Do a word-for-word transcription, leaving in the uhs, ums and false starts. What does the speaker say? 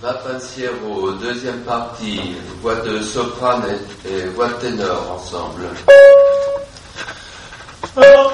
Va Pensiero, deuxième partie, voix de soprane et, et voix de ténor ensemble. Oh.